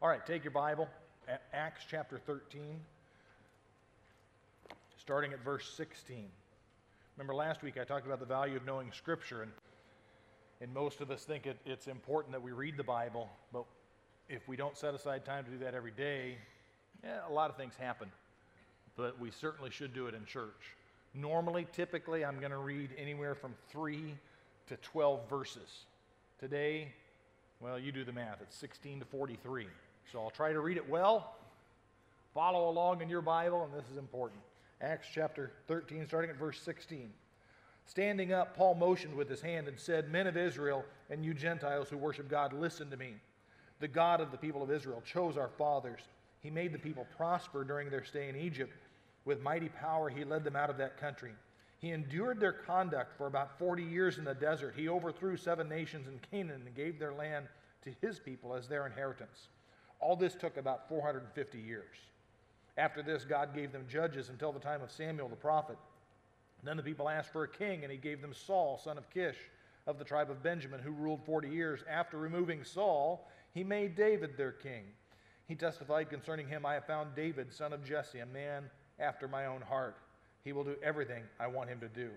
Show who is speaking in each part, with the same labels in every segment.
Speaker 1: All right, take your Bible, Acts chapter 13, starting at verse 16. Remember last week I talked about the value of knowing Scripture, and most of us think it's important that we read the Bible, but if we don't set aside time to do that every day, a lot of things happen. But we certainly should do it in church. Normally, typically, I'm going to read anywhere from 3 to 12 verses. Today, well, you do the math. It's 16 to 43. So I'll try to read it well. Follow along in your Bible, and this is important. Acts chapter 13, starting at verse 16. Standing up, Paul motioned with his hand and said, "Men of Israel, and you Gentiles who worship God, listen to me. The God of the people of Israel chose our fathers. He made the people prosper during their stay in Egypt. With mighty power, he led them out of that country. He endured their conduct for about 40 years in the desert. He overthrew 7 nations in Canaan and gave their land to his people as their inheritance. All this took about 450 years. After this, God gave them judges until the time of Samuel the prophet. Then the people asked for a king, and he gave them Saul, son of Kish, of the tribe of Benjamin, who ruled 40 years. After removing Saul, he made David their king. He testified concerning him, 'I have found David, son of Jesse, a man after my own heart. He will do everything I want him to do.'"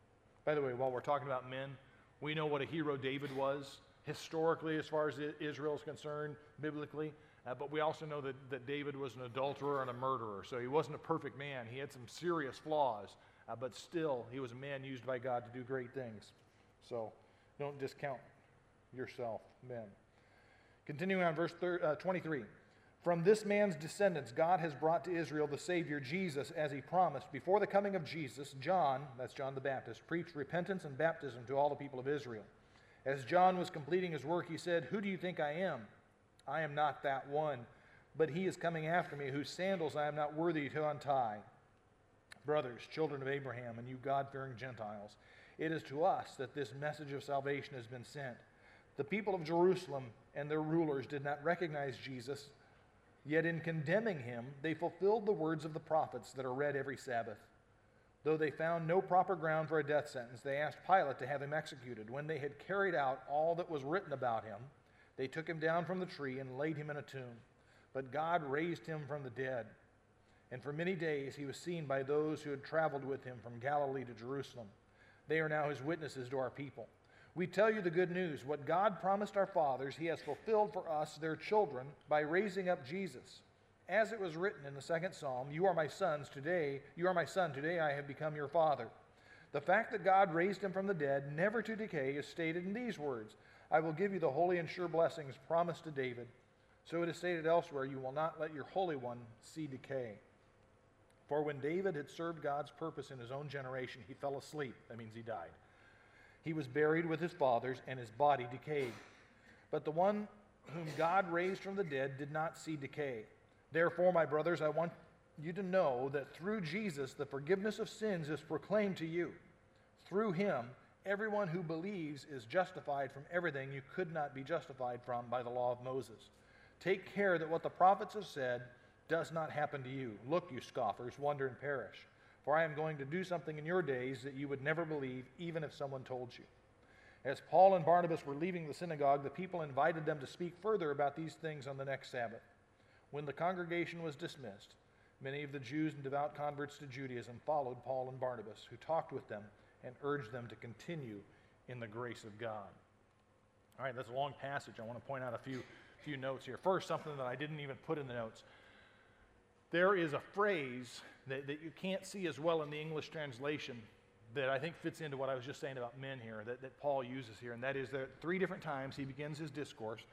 Speaker 1: By the way, while we're talking about men, we know what a hero David was, historically, as far as Israel is concerned, biblically. But we also know that David was an adulterer and a murderer. So he wasn't a perfect man. He had some serious flaws. But still, he was a man used by God to do great things. So don't discount yourself, men. Continuing on verse 23. "From this man's descendants, God has brought to Israel the Savior, Jesus, as he promised. Before the coming of Jesus, John," that's John the Baptist, "preached repentance and baptism to all the people of Israel. As John was completing his work, he said, 'Who do you think I am? I am not that one, but he is coming after me, whose sandals I am not worthy to untie.' Brothers, children of Abraham, and you God-fearing Gentiles, it is to us that this message of salvation has been sent. The people of Jerusalem and their rulers did not recognize Jesus, yet in condemning him, they fulfilled the words of the prophets that are read every Sabbath. Though they found no proper ground for a death sentence, they asked Pilate to have him executed. When they had carried out all that was written about him, they took him down from the tree and laid him in a tomb. But God raised him from the dead. And for many days he was seen by those who had traveled with him from Galilee to Jerusalem. They are now his witnesses to our people. We tell you the good news. What God promised our fathers, he has fulfilled for us, their children, by raising up Jesus. As it was written in the second psalm, 'You are my son, today I have become your father.' The fact that God raised him from the dead, never to decay, is stated in these words, 'I will give you the holy and sure blessings promised to David.' So it is stated elsewhere, 'You will not let your Holy One see decay.' For when David had served God's purpose in his own generation, he fell asleep." That means he died. "He was buried with his fathers, and his body decayed. But the one whom God raised from the dead did not see decay. Therefore, my brothers, I want you to know that through Jesus, the forgiveness of sins is proclaimed to you. Through him, everyone who believes is justified from everything you could not be justified from by the law of Moses. Take care that what the prophets have said does not happen to you. Look, you scoffers, wonder and perish. For I am going to do something in your days that you would never believe, even if someone told you." As Paul and Barnabas were leaving the synagogue, the people invited them to speak further about these things on the next Sabbath. When the congregation was dismissed, many of the Jews and devout converts to Judaism followed Paul and Barnabas, who talked with them and urged them to continue in the grace of God. All right, that's a long passage. I want to point out a few notes here. First, something that I didn't even put in the notes. There is a phrase that you can't see as well in the English translation that I think fits into what I was just saying about men here, that Paul uses here, and that is that 3 different times he begins his discourse.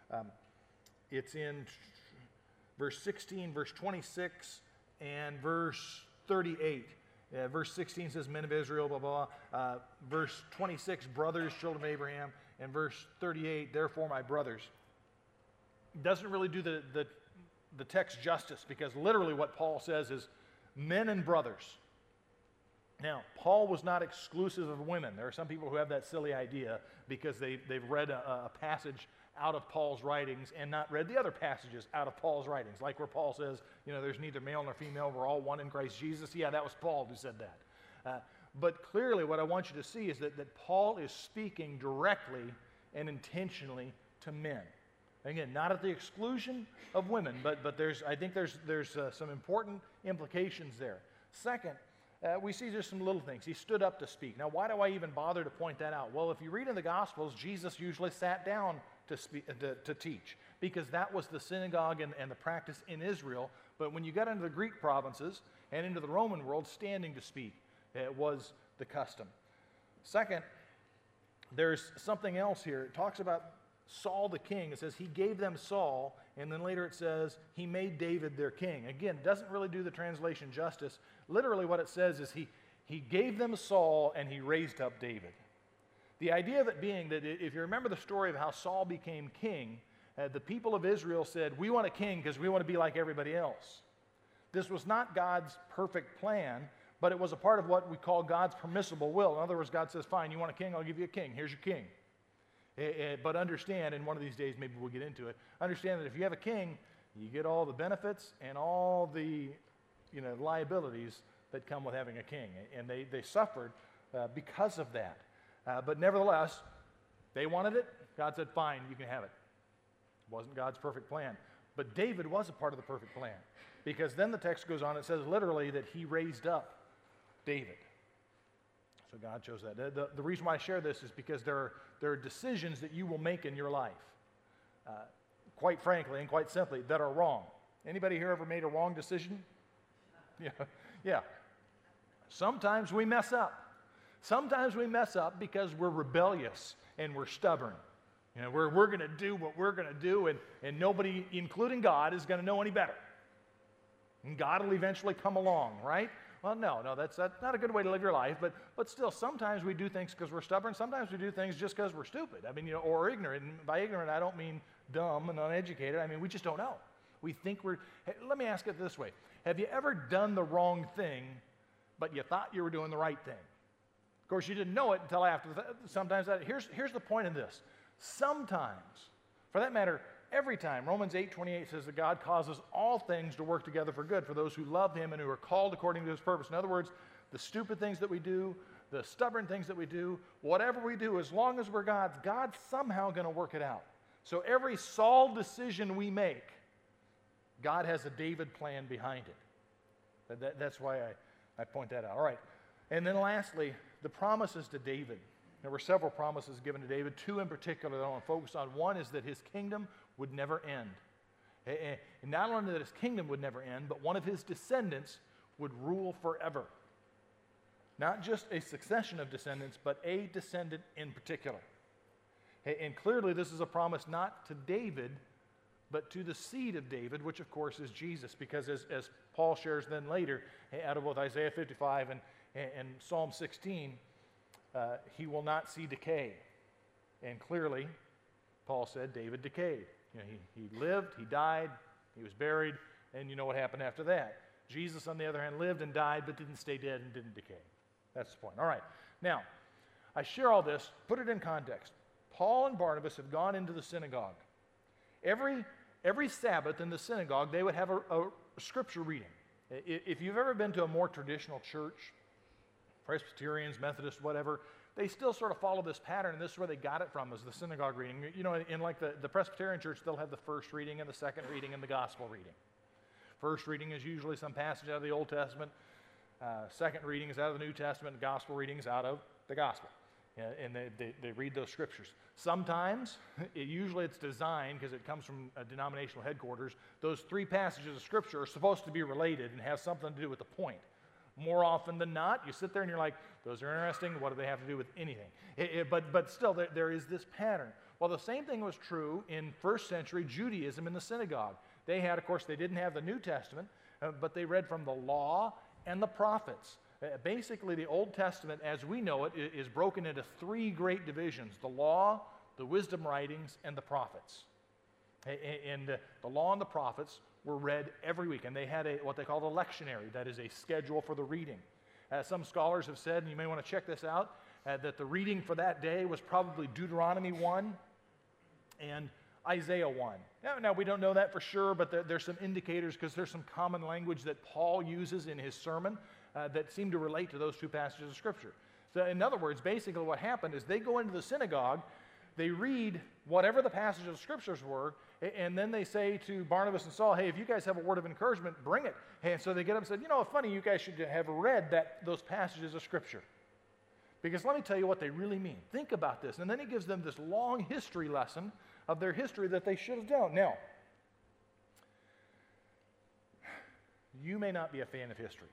Speaker 1: It's in verse 16, verse 26, and verse 38. Verse 16 says, "Men of Israel," blah, blah, blah. Verse 26, "Brothers, children of Abraham." And verse 38, "Therefore, my brothers." It doesn't really do the text justice, because literally what Paul says is men and brothers. Now, Paul was not exclusive of women. There are some people who have that silly idea because they've read a passage out of Paul's writings and not read the other passages out of Paul's writings, like where Paul says, there's neither male nor female, we're all one in Christ Jesus. Yeah, that was Paul who said that. But clearly what I want you to see is that Paul is speaking directly and intentionally to men. Again, not at the exclusion of women, but I think there's some important implications there. Second, we see just some little things. He stood up to speak. Now, why do I even bother to point that out? Well, if you read in the Gospels, Jesus usually sat down to teach, because that was the synagogue and the practice in Israel. But when you got into the Greek provinces and into the Roman world, standing to speak was the custom. Second, there's something else here. It talks about Saul the king. It says he gave them Saul, and then later it says he made David their king. Again, it doesn't really do the translation justice. Literally what it says is he gave them Saul and he raised up David. The idea of it being that if you remember the story of how Saul became king, the people of Israel said, we want a king because we want to be like everybody else. This was not God's perfect plan, but it was a part of what we call God's permissible will. In other words, God says, fine, you want a king? I'll give you a king. Here's your king. But understand, and one of these days maybe we'll get into it, understand that if you have a king, you get all the benefits and all the liabilities that come with having a king. And they suffered because of that. But nevertheless, they wanted it. God said, fine, you can have it. It wasn't God's perfect plan. But David was a part of the perfect plan, because then the text goes on, it says literally that he raised up David. So God chose that. The reason why I share this is because there are decisions that you will make in your life, quite frankly and quite simply, that are wrong. Anybody here ever made a wrong decision? Yeah. Sometimes we mess up. Sometimes we mess up because we're rebellious and we're stubborn. We're going to do what we're going to do, and nobody, including God, is going to know any better. And God will eventually come along, right? Well, no, that's not a good way to live your life, but still, sometimes we do things because we're stubborn. Sometimes we do things just because we're stupid. Or ignorant. And by ignorant, I don't mean dumb and uneducated. We just don't know. We think let me ask it this way. Have you ever done the wrong thing, but you thought you were doing the right thing? Of course, you didn't know it until after. Sometimes here's the point of this. Sometimes, for that matter, every time, Romans 8:28 says that God causes all things to work together for good for those who love him and who are called according to his purpose. In other words, the stupid things that we do, the stubborn things that we do, whatever we do, as long as we're God's somehow going to work it out. So every Saul decision we make, God has a David plan behind it. That's why I point that out. All right. And then lastly, the promises to David. There were several promises given to David, two in particular that I want to focus on. One is that his kingdom would never end. And not only that his kingdom would never end, but one of his descendants would rule forever. Not just a succession of descendants, but a descendant in particular. And clearly this is a promise not to David, but to the seed of David, which of course is Jesus, because as Paul shares then later, out of both Isaiah 55 and Psalm 16, he will not see decay. And clearly, Paul said David decayed. He lived, he died, he was buried, and you know what happened after that. Jesus, on the other hand, lived and died, but didn't stay dead and didn't decay. That's the point. All right. Now, I share all this, put it in context. Paul and Barnabas have gone into the synagogue. Every Sabbath in the synagogue, they would have a scripture reading. If you've ever been to a more traditional church, Presbyterians, Methodists, whatever, they still sort of follow this pattern, and this is where they got it from, is the synagogue reading. In like the Presbyterian church, they'll have the first reading and the second reading and the gospel reading. First reading is usually some passage out of the Old Testament. Second reading is out of the New Testament. Gospel reading is out of the gospel. And they read those scriptures. Sometimes, usually it's designed, because it comes from a denominational headquarters, those three passages of scripture are supposed to be related and have something to do with the point. More often than not, you sit there and you're like, those are interesting. What do they have to do with anything? But still, there is this pattern. Well, the same thing was true in first century Judaism in the synagogue. They had, of course, they didn't have the New Testament, but they read from the law and the prophets. Basically, the Old Testament, as we know it, is broken into three great divisions: the law, the wisdom writings, and the prophets. And the law and the prophets were read every week, and they had what they called a lectionary, that is a schedule for the reading. Some scholars have said, and you may want to check this out, that the reading for that day was probably Deuteronomy 1 and Isaiah 1. Now we don't know that for sure, but there's some indicators, because there's some common language that Paul uses in his sermon that seem to relate to those two passages of Scripture. So in other words, basically what happened is they go into the synagogue, they read whatever the passages of Scriptures were, and then they say to Barnabas and Saul, hey, if you guys have a word of encouragement, bring it. And so they get up and said, you know, it's funny, you guys should have read those passages of Scripture. Because let me tell you what they really mean. Think about this. And then he gives them this long history lesson of their history that they should have done. Now, you may not be a fan of history.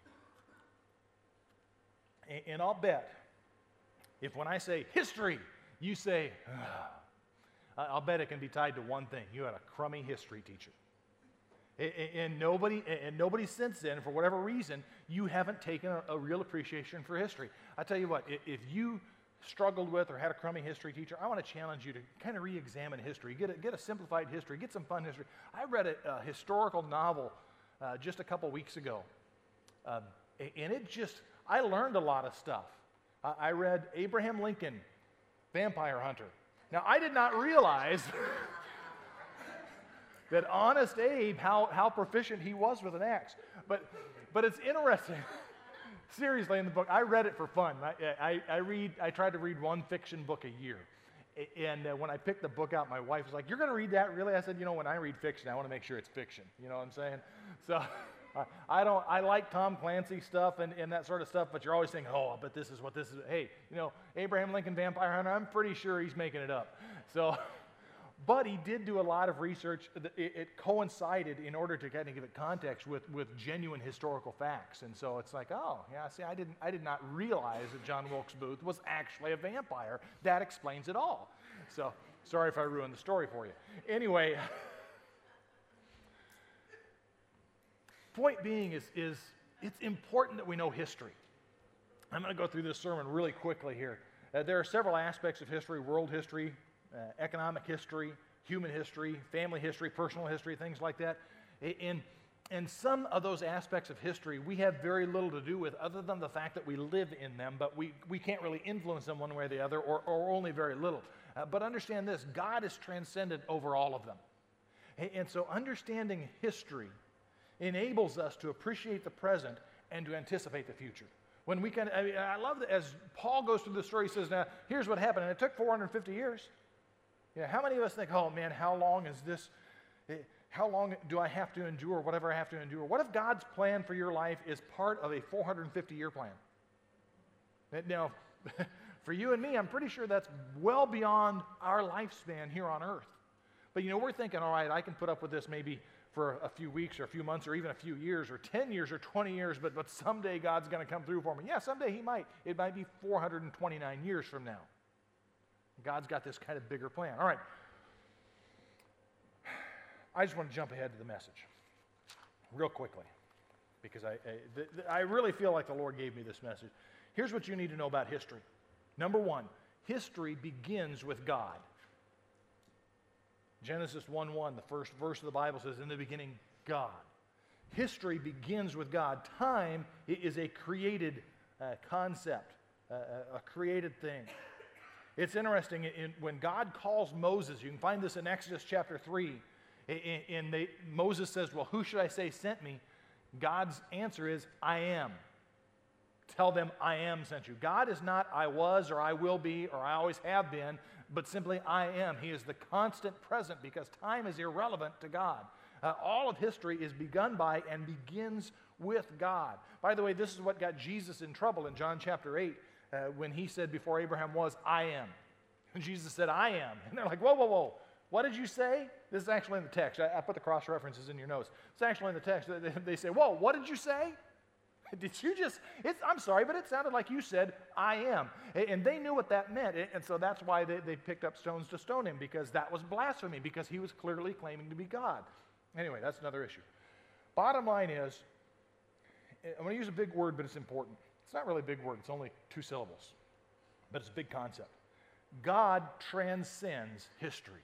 Speaker 1: And I'll bet if when I say history, you say, I'll bet it can be tied to one thing. You had a crummy history teacher. And nobody since then, for whatever reason, you haven't taken a real appreciation for history. I tell you what, if you struggled with or had a crummy history teacher, I want to challenge you to kind of re-examine history. Get a simplified history. Get some fun history. I read a historical novel just a couple weeks ago. And I learned a lot of stuff. I read Abraham Lincoln, Vampire Hunter. Now, I did not realize that Honest Abe, how proficient he was with an axe. But it's interesting. Seriously, in the book, I read it for fun. I tried to read one fiction book a year. And when I picked the book out, my wife was like, you're going to read that, really? I said, you know, when I read fiction, I want to make sure it's fiction. You know what I'm saying? So I like Tom Clancy stuff and that sort of stuff, but you're always saying, oh, but this is what this is. Hey, you know, Abraham Lincoln Vampire Hunter, I'm pretty sure he's making it up. So, but he did do a lot of research. It coincided in order to kind of give it context with genuine historical facts. And so it's like, oh, yeah, see, I did not realize that John Wilkes Booth was actually a vampire. That explains it all. So, sorry if I ruined the story for you. Anyway, point being is it's important that we know history. I'm going to go through this sermon really quickly here. There are several aspects of history: world history, economic history, human history, family history, personal history, things like that. And some of those aspects of history we have very little to do with other than the fact that we live in them, but we can't really influence them one way or the other, or only very little. But understand this: God is transcendent over all of them. And so understanding history enables us to appreciate the present and to anticipate the future. When we can, I love that as Paul goes through the story, he says, now, here's what happened, and it took 450 years. Yeah, how many of us think, oh man, how long is this? How long do I have to endure whatever I have to endure? What if God's plan for your life is part of a 450-year plan? Now, for you and me, I'm pretty sure that's well beyond our lifespan here on earth. But you know, we're thinking, all right, I can put up with this maybe for a few weeks or a few months or even a few years or 10 years or 20 years, but someday God's going to come through for me. Yeah, someday he might. It might be 429 years from now. God's got this kind of bigger plan. All right. I just want to jump ahead to the message real quickly because I really feel like the Lord gave me this message. Here's what you need to know about history. Number one, history begins with God. Genesis 1:1, the first verse of the Bible says, in the beginning, God. History begins with God. Time is a created concept, a created thing. It's interesting, when God calls Moses, you can find this in Exodus chapter 3, Moses says, well, who should I say sent me? God's answer is, I am. Tell them I am sent you. God is not I was or I will be or I always have been, but simply I am. He is the constant present because time is irrelevant to God. All of history is begun by and begins with God. By the way, this is what got Jesus in trouble in John chapter 8 when he said before Abraham was, I am. And Jesus said, I am. And they're like, whoa, whoa, whoa. What did you say? This is actually in the text. I put the cross references in your notes. It's actually in the text. They say, whoa, what did you say? Did you just, I'm sorry, but it sounded like you said, I am. And they knew what that meant. And so that's why they picked up stones to stone him, because that was blasphemy, because he was clearly claiming to be God. Anyway, that's another issue. Bottom line is, I'm going to use a big word, but it's important. It's not really a big word. It's only 2 syllables. But it's a big concept. God transcends history.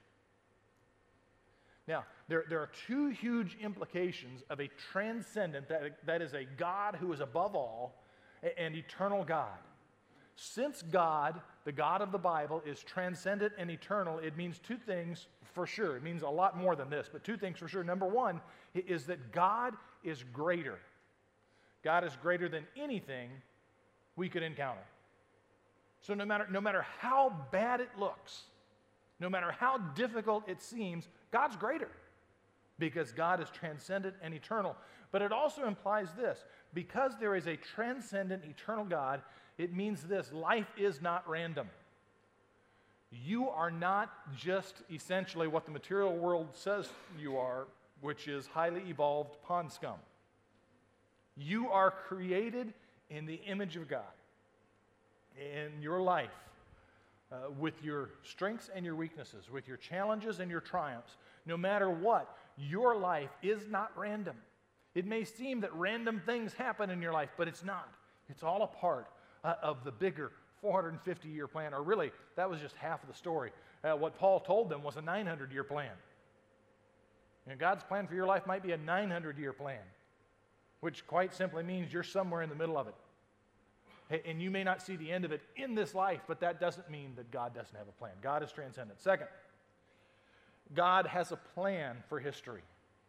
Speaker 1: Now, there are 2 huge implications of a transcendent, that is a God who is above all, and eternal God. Since God, the God of the Bible, is transcendent and eternal, it means 2 things for sure. It means a lot more than this, but 2 things for sure. Number one is that God is greater. God is greater than anything we could encounter. So no matter how bad it looks, No matter how difficult it seems, God's greater because God is transcendent and eternal. But it also implies this: because there is a transcendent, eternal God, it means this: life is not random. You are not just essentially what the material world says you are, which is highly evolved pond scum. You are created in the image of God. In your life, with your strengths and your weaknesses, with your challenges and your triumphs, no matter what, your life is not random. It may seem that random things happen in your life, but it's not. It's all a part of the bigger 450-year plan, or really, that was just half of the story. What Paul told them was a 900-year plan. And God's plan for your life might be a 900-year plan, which quite simply means you're somewhere in the middle of it. And you may not see the end of it in this life, but that doesn't mean that God doesn't have a plan. God is transcendent. Second, God has a plan for history.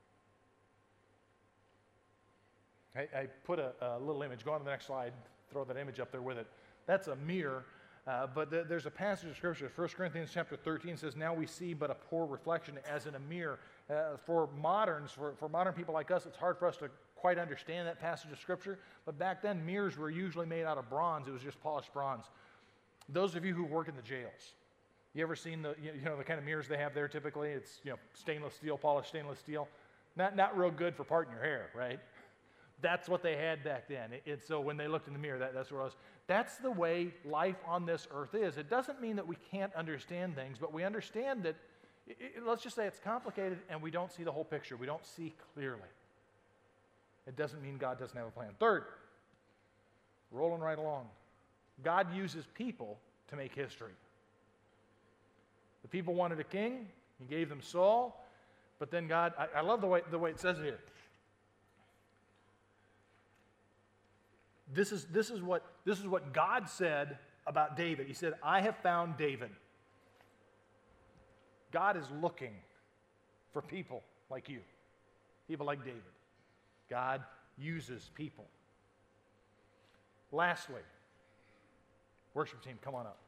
Speaker 1: I put a little image. Go on to the next slide. Throw that image up there with it. That's a mirror, but there's a passage of Scripture. 1 Corinthians chapter 13 says, "Now we see but a poor reflection as in a mirror." For moderns, for modern people like us, it's hard for us to quite understand that passage of Scripture. But back then, mirrors were usually made out of bronze. It was just polished bronze. Those of you who work in the jails, you ever seen the the kind of mirrors they have there? Typically, it's stainless steel, polished stainless steel. Not real good for parting your hair, right? That's what they had back then. So when they looked in the mirror, that's what it was. That's the way life on this earth is. It doesn't mean that we can't understand things, but we understand that, let's just say it's complicated and we don't see the whole picture. We don't see clearly. It doesn't mean God doesn't have a plan. Third, rolling right along, God uses people to make history. The people wanted a king. He gave them Saul. But then God, I love the way it says it here. This is what God said about David. He said, "I have found David." God is looking for people like you, people like David. God uses people. Lastly, worship team, come on up.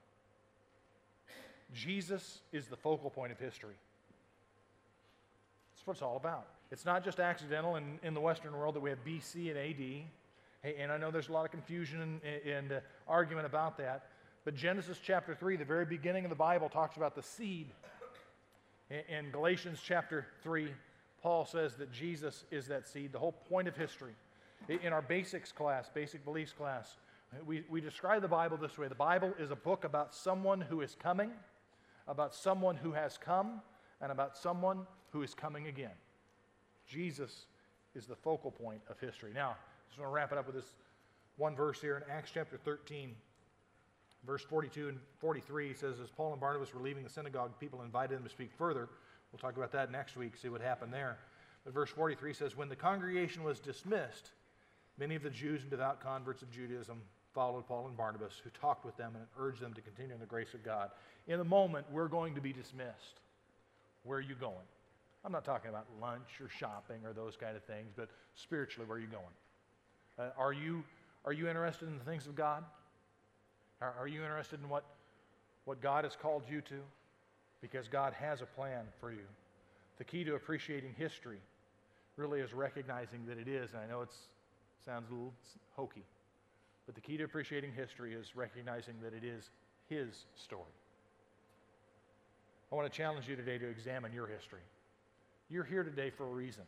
Speaker 1: Jesus is the focal point of history. That's what it's all about. It's not just accidental in the Western world that we have BC and AD. And I know there's a lot of confusion and argument about that. But Genesis chapter 3, the very beginning of the Bible, talks about the seed. In Galatians chapter 3, Paul says that Jesus is that seed, the whole point of history. In our basics class, basic beliefs class, we describe the Bible this way. The Bible is a book about someone who is coming, about someone who has come, and about someone who is coming again. Jesus is the focal point of history. Now, I just want to wrap it up with this one verse here in Acts chapter 13, verse 42 and 43. Says, as Paul and Barnabas were leaving the synagogue, people invited them to speak further. We'll talk about that next week, see what happened there. But verse 43 says, when the congregation was dismissed, many of the Jews and devout converts of Judaism followed Paul and Barnabas, who talked with them and urged them to continue in the grace of God. In a moment, we're going to be dismissed. Where are you going? I'm not talking about lunch or shopping or those kind of things, but spiritually, where are you going? Are you interested in the things of God? Are you interested in what God has called you to? Because God has a plan for you. The key to appreciating history really is recognizing that it is, and I know it sounds a little hokey, but the key to appreciating history is recognizing that it is His story. I want to challenge you today to examine your history. You're here today for a reason.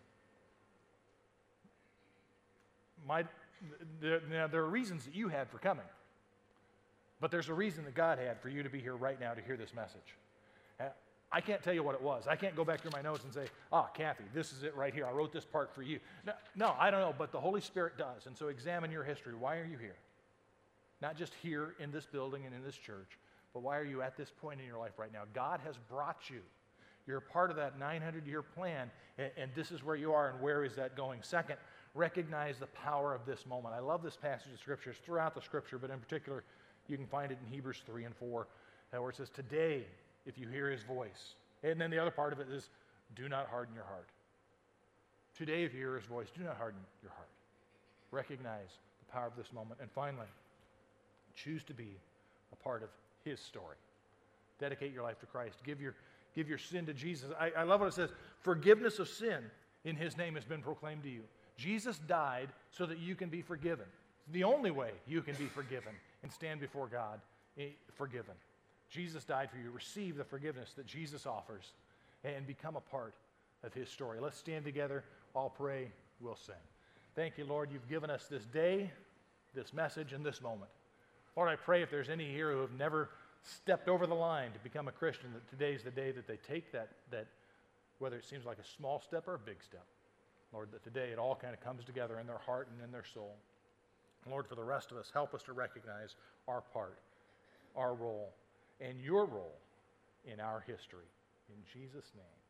Speaker 1: Now, there are reasons that you had for coming, but there's a reason that God had for you to be here right now to hear this message. I can't tell you what it was. I can't go back through my notes and say, Kathy, this is it right here. I wrote this part for you. No, I don't know, but the Holy Spirit does. And so examine your history. Why are you here? Not just here in this building and in this church, but why are you at this point in your life right now? God has brought you. You're a part of that 900-year plan, and this is where you are, and where is that going? Second, recognize the power of this moment. I love this passage of Scripture. It's throughout the Scripture, but in particular, you can find it in Hebrews 3 and 4, where it says, today, if you hear His voice. And then the other part of it is, do not harden your heart. Today, if you hear His voice, do not harden your heart. Recognize the power of this moment. And finally, choose to be a part of His story. Dedicate your life to Christ. Give your sin to Jesus. I love what it says. Forgiveness of sin in his name has been proclaimed to you. Jesus died so that you can be forgiven. It's the only way you can be forgiven and stand before God forgiven. Jesus died for you. Receive the forgiveness that Jesus offers and become a part of his story. Let's stand together. I'll pray. We'll sing. Thank you, Lord. You've given us this day, this message, and this moment. Lord, I pray if there's any here who have never stepped over the line to become a Christian, that today's the day that they take that whether it seems like a small step or a big step. Lord, that today it all kind of comes together in their heart and in their soul. Lord, for the rest of us, help us to recognize our part, our role, and your role in our history. In Jesus' name.